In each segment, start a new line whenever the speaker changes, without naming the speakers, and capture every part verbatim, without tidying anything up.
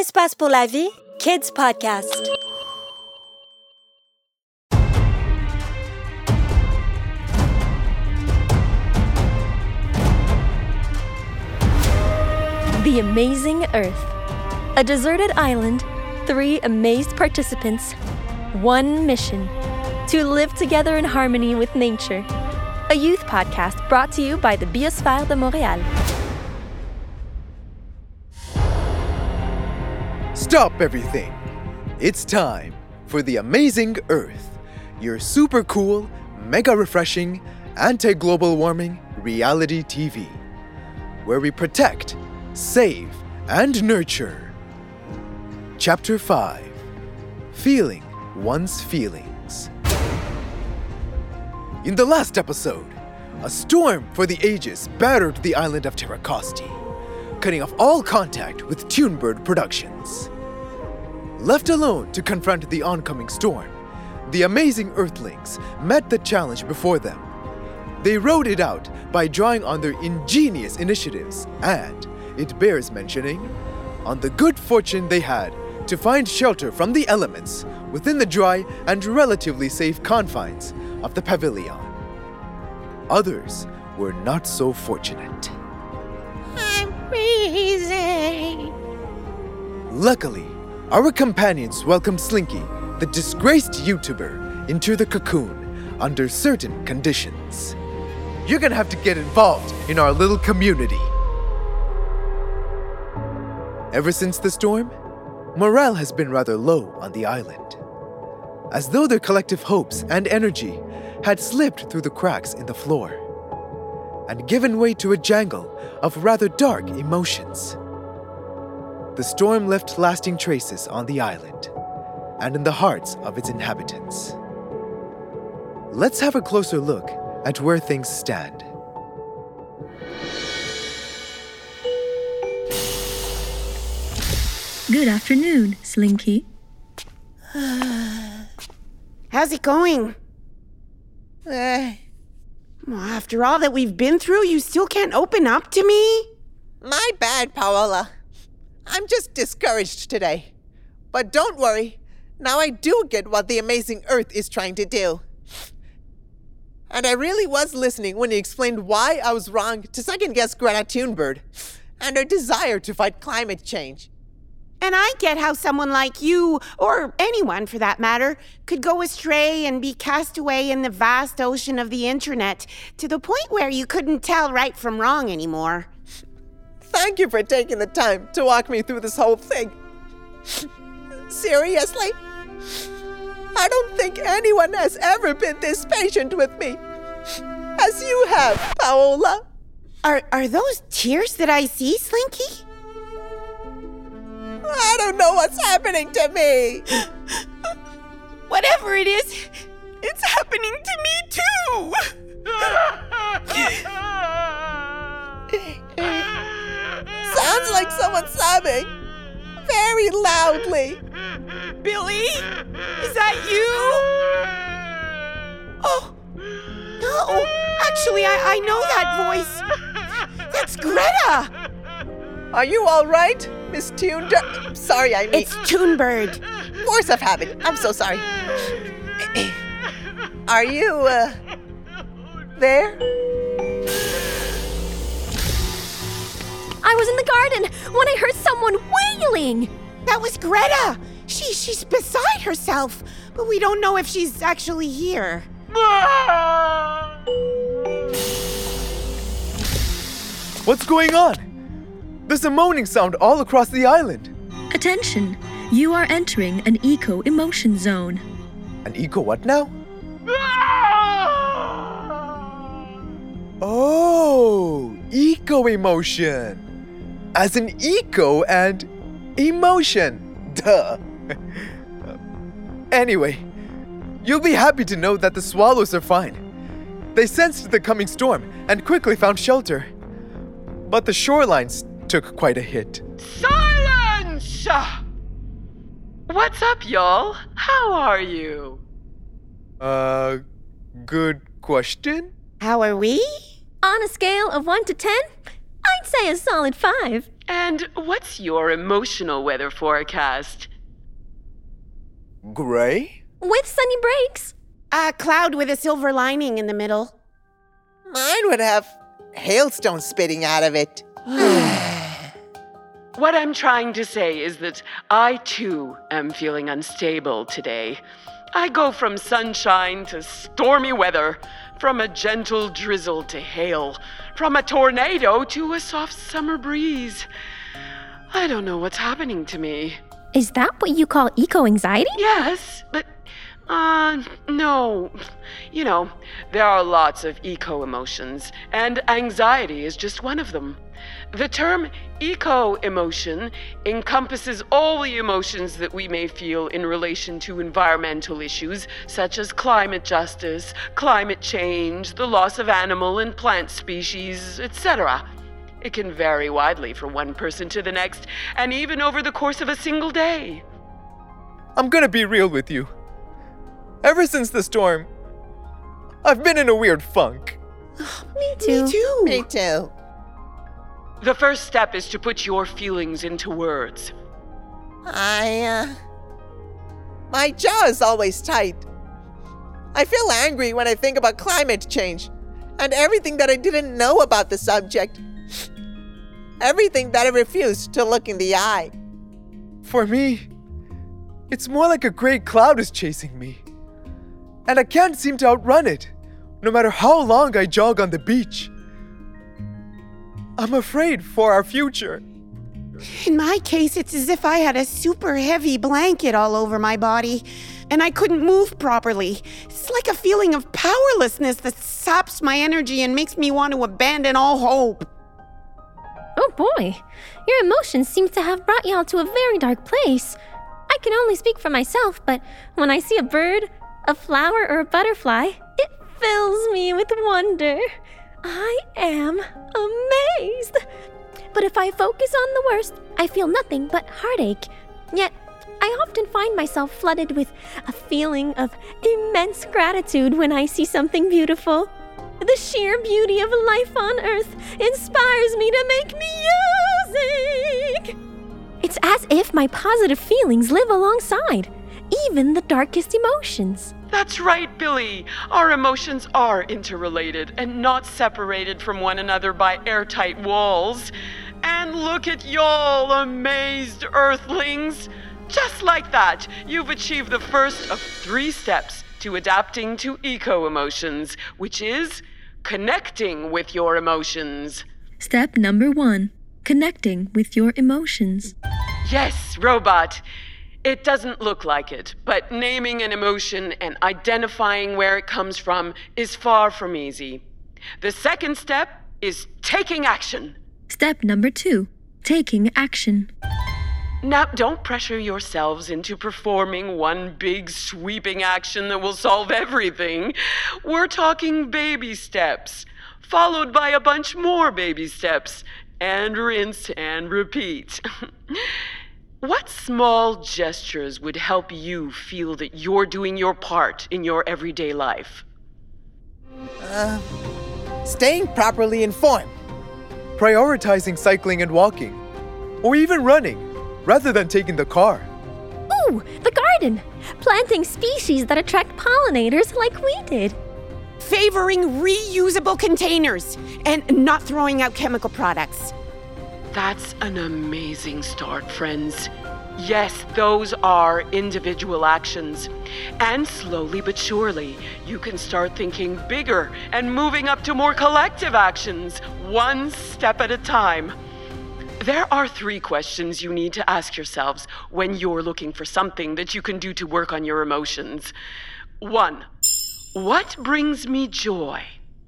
Espace pour la vie, Kids Podcast. The Amazing Earth. A deserted island, three amazed participants, one mission: to live together in harmony with nature. A youth podcast brought to you by the Biosphère de Montréal.
Stop everything! It's time for The Amazing Earth, your super cool, mega refreshing, anti-global warming reality T V, where we protect, save, and nurture. Chapter five. Feeling One's Feelings. In the last episode, a storm for the ages battered the island of Terracosti, cutting off all contact with Tunebird Productions. Left alone to confront the oncoming storm, the amazing Earthlings met the challenge before them. They rode it out by drawing on their ingenious initiatives and, it bears mentioning, on the good fortune they had to find shelter from the elements within the dry and relatively safe confines of the pavilion. Others were not so fortunate.
I'm freezing.
Luckily, our companions welcomed Slinky, the disgraced YouTuber, into the cocoon under certain conditions. You're gonna have to get involved in our little community. Ever since the storm, morale has been rather low on the island, as though their collective hopes and energy had slipped through the cracks in the floor and given way to a jangle of rather dark emotions. The storm left lasting traces on the island and in the hearts of its inhabitants. Let's have a closer look at where things stand.
Good afternoon, Slinky.
How's it going?
Uh,
Well, after all that we've been through, you still can't open up to me?
my bad, Paola. I'm just discouraged today. But don't worry, now I do get what the Amazing Earth is trying to do. And I really was listening when he explained why I was wrong to second-guess Greta Thunberg and her desire to fight climate change.
And I get how someone like you, or anyone for that matter, could go astray and be cast away in the vast ocean of the internet to the point where you couldn't tell right from wrong anymore.
Thank you for taking the time to walk me through this whole thing. Seriously? I don't think anyone has ever been this patient with me as you have, Paola.
Are are those tears that I see, Slinky?
I don't know what's happening to me.
Whatever it is, it's happening to me too!
Sounds like someone sobbing very loudly.
Billy? Is that you? Oh, no. Actually, I, I know that voice. That's Greta.
Are you all right, Miss Tune? Sorry, I mean...
It's Tunebird.
Force of habit. I'm so sorry. Are you, uh... there?
I was in the garden when I heard someone wailing.
That was Greta. She She's beside herself, but we don't know if she's actually here.
What's going on? There's a moaning sound all across the island.
Attention, you are entering an eco-emotion zone.
An eco what now? Oh, eco-emotion. As in eco and emotion. Duh. Anyway, you'll be happy to know that the swallows are fine. They sensed the coming storm and quickly found shelter. But the shorelines took quite a hit.
Silence! What's up, y'all? How are you?
Uh, good question?
How are we?
On a scale of one to ten, I'd say a solid five.
And what's your emotional weather forecast?
Gray?
With sunny breaks.
A cloud with a silver lining in the middle.
Mine would have hailstones spitting out of it.
What I'm trying to say is that I too am feeling unstable today. I go from sunshine to stormy weather, from a gentle drizzle to hail, from a tornado to a soft summer breeze. I don't know what's happening to me.
Is that what you call eco-anxiety?
Yes, but, uh, no. You know, there are lots of eco-emotions, and anxiety is just one of them. The term eco-emotion encompasses all the emotions that we may feel in relation to environmental issues, such as climate justice, climate change, the loss of animal and plant species, et cetera. It can vary widely from one person to the next, and even over the course of a single day.
I'm gonna be real with you. Ever since the storm, I've been in a weird funk.
Me too.
Me too.
Me too.
The first step is to put your feelings into words.
I, uh... My jaw is always tight. I feel angry when I think about climate change and everything that I didn't know about the subject. Everything that I refused to look in the eye.
For me, it's more like a gray cloud is chasing me. And I can't seem to outrun it, no matter how long I jog on the beach. I'm afraid for our future.
In my case, it's as if I had a super heavy blanket all over my body, and I couldn't move properly. It's like a feeling of powerlessness that saps my energy and makes me want to abandon all hope.
Oh boy, your emotions seem to have brought y'all to a very dark place. I can only speak for myself, but when I see a bird, a flower, or a butterfly, it fills me with wonder. I am amazed. But if I focus on the worst, I feel nothing but heartache. Yet, I often find myself flooded with a feeling of immense gratitude when I see something beautiful. The sheer beauty of life on Earth inspires me to make music. It's as if my positive feelings live alongside, even the darkest emotions.
That's right, Billy. Our emotions are interrelated and not separated from one another by airtight walls. And look at y'all, amazed Earthlings. Just like that, you've achieved the first of three steps to adapting to eco-emotions, which is connecting with your emotions.
Step number one, connecting with your emotions.
Yes, Robot. It doesn't look like it, but naming an emotion and identifying where it comes from is far from easy. The second step is taking action.
Step number two, taking action.
Now, don't pressure yourselves into performing one big sweeping action that will solve everything. We're talking baby steps, followed by a bunch more baby steps, and rinse and repeat. What small gestures would help you feel that you're doing your part in your everyday life?
Uh, staying properly informed.
Prioritizing cycling and walking, or even running, rather than taking the car.
Ooh, the garden! Planting species that attract pollinators like we did.
Favoring reusable containers and not throwing out chemical products.
That's an amazing start, friends. Yes, those are individual actions. And slowly but surely, you can start thinking bigger and moving up to more collective actions, one step at a time. There are three questions you need to ask yourselves when you're looking for something that you can do to work on your emotions. One, what brings me joy?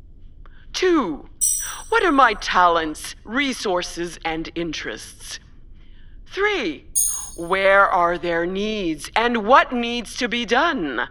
Two, what are my talents, resources, and interests? Three, where are their needs and what needs to be done?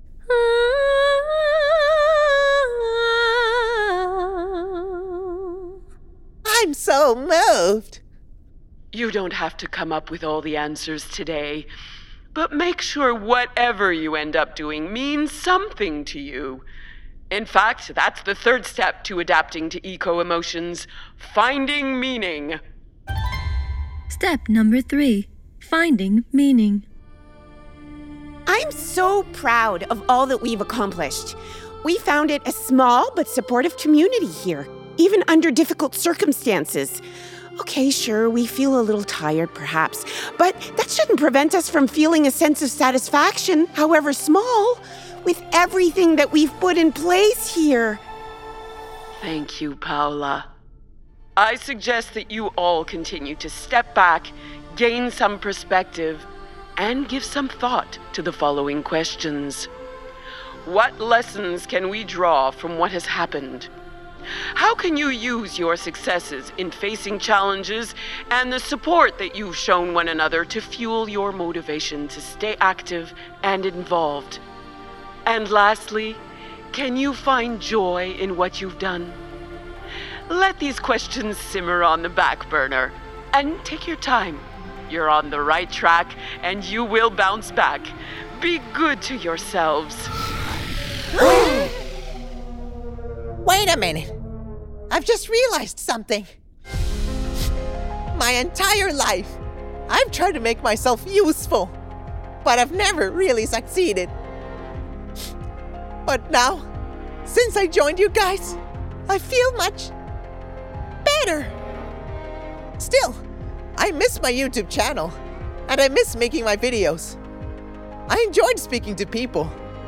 I'm so moved.
You don't have to come up with all the answers today, but make sure whatever you end up doing means something to you. In fact, that's the third step to adapting to eco-emotions, finding meaning.
Step number three. Finding meaning.
I'm so proud of all that we've accomplished. We founded a small but supportive community here, even under difficult circumstances. Okay, sure, we feel a little tired perhaps, but that shouldn't prevent us from feeling a sense of satisfaction, however small, with everything that we've put in place here.
Thank you, Paola. I suggest that you all continue to step back, gain some perspective, and give some thought to the following questions. What lessons can we draw from what has happened? How can you use your successes in facing challenges and the support that you've shown one another to fuel your motivation to stay active and involved? And lastly, can you find joy in what you've done? Let these questions simmer on the back burner and take your time. You're on the right track and you will bounce back. Be good to yourselves.
Wait a minute. I've just realized something. My entire life, I've tried to make myself useful, but I've never really succeeded. But now, since I joined you guys, I feel much better. Still, I miss my YouTube channel, and I miss making my videos. I enjoyed speaking to people.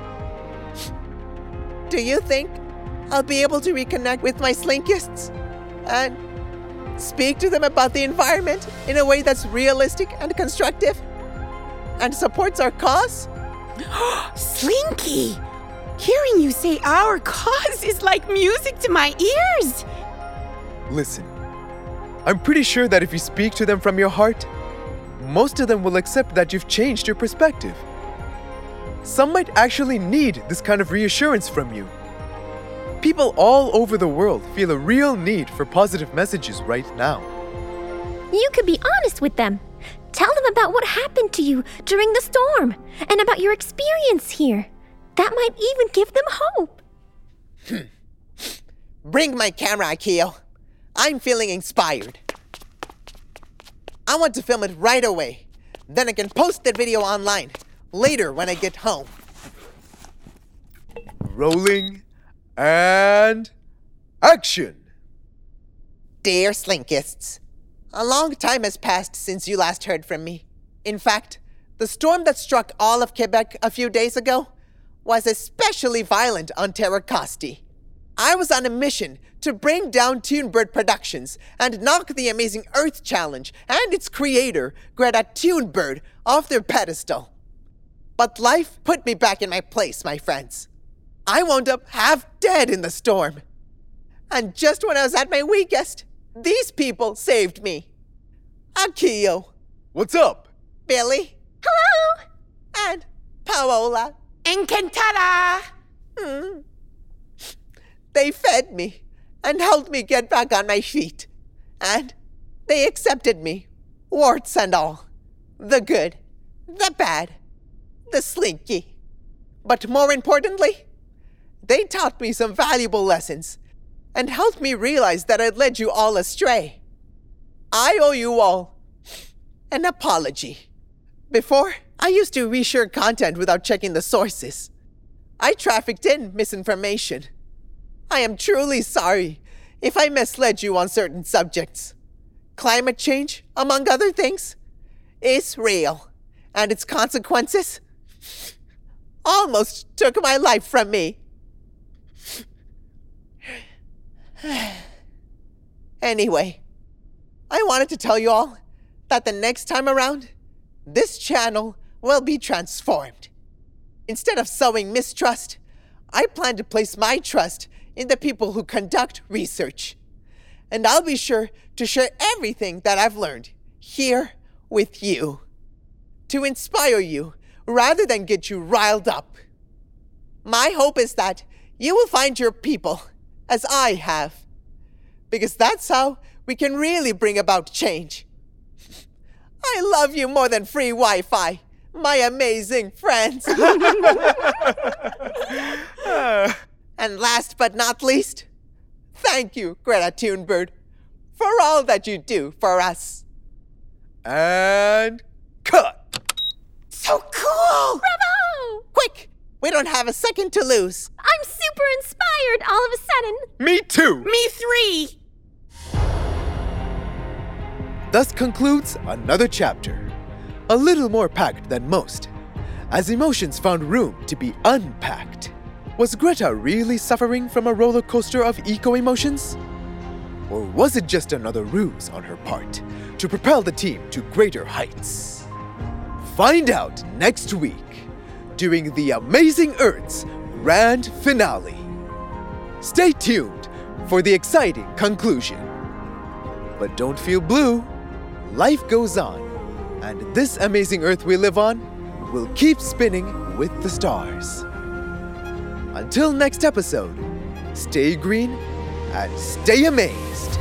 Do you think I'll be able to reconnect with my Slinkists and speak to them about the environment in a way that's realistic and constructive and supports our cause?
Slinky! Hearing you say our cause is like music to my ears.
Listen, I'm pretty sure that if you speak to them from your heart, most of them will accept that you've changed your perspective. Some might actually need this kind of reassurance from you. People all over the world feel a real need for positive messages right now.
You could be honest with them. Tell them about what happened to you during the storm and about your experience here. That might even give them hope.
Bring my camera, Akio. I'm feeling inspired. I want to film it right away. Then I can post that video online later when I get home.
Rolling and action!
Dear Slinkists, a long time has passed since you last heard from me. In fact, the storm that struck all of Quebec a few days ago was especially violent on Terracosti. I was on a mission to bring down Tunebird Productions and knock the Amazing Earth Challenge and its creator, Greta Thunberg, off their pedestal. But life put me back in my place, my friends. I wound up half dead in the storm. And just when I was at my weakest, these people saved me. Akio.
What's up?
Billy.
Hello!
And Paola.
Encantada!
Hmm. They fed me and helped me get back on my feet. And they accepted me, warts and all. The good, the bad, the slinky. But more importantly, they taught me some valuable lessons and helped me realize that I'd led you all astray. I owe you all an apology. Before, I used to reshare content without checking the sources. I trafficked in misinformation. I am truly sorry if I misled you on certain subjects. Climate change, among other things, is real, and its consequences almost took my life from me. Anyway, I wanted to tell you all that the next time around, this channel will be transformed. Instead of sowing mistrust, I plan to place my trust in the people who conduct research. And I'll be sure to share everything that I've learned here with you, to inspire you rather than get you riled up. My hope is that you will find your people, as I have, because that's how we can really bring about change. I love you more than free Wi-Fi, my amazing friends. And last but not least, thank you, Greta Thunberg, for all that you do for us.
And cut!
So cool!
Bravo!
Quick! We don't have a second to lose.
I'm super inspired all of a sudden.
Me too!
Me three!
Thus concludes another chapter. A little more packed than most, as emotions found room to be unpacked. Was Greta really suffering from a roller coaster of eco-emotions? Or was it just another ruse on her part to propel the team to greater heights? Find out next week during the Amazing Earth's grand finale. Stay tuned for the exciting conclusion. But don't feel blue. Life goes on, and this amazing Earth we live on will keep spinning with the stars. Until next episode, stay green and stay amazed.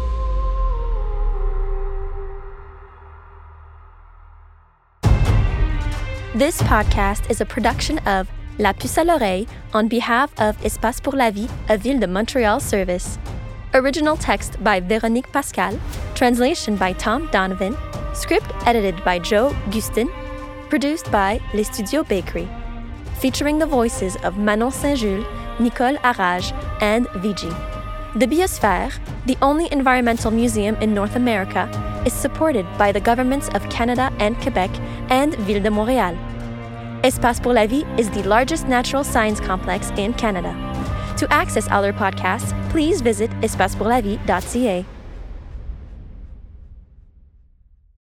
This podcast is a production of La Puce à l'Oreille on behalf of Espace pour la Vie, a Ville de Montréal service. Original text by Véronique Pascal, translation by Tom Donovan, script edited by Joe Gustin, produced by Les Studios Bakery. Featuring the voices of Manon Saint-Jules, Nicole Arrage, and Vigi. The Biosphere, the only environmental museum in North America, is supported by the governments of Canada and Quebec and Ville de Montréal. Espace pour la Vie is the largest natural science complex in Canada. To access other podcasts, please visit espace pour la vie dot c a.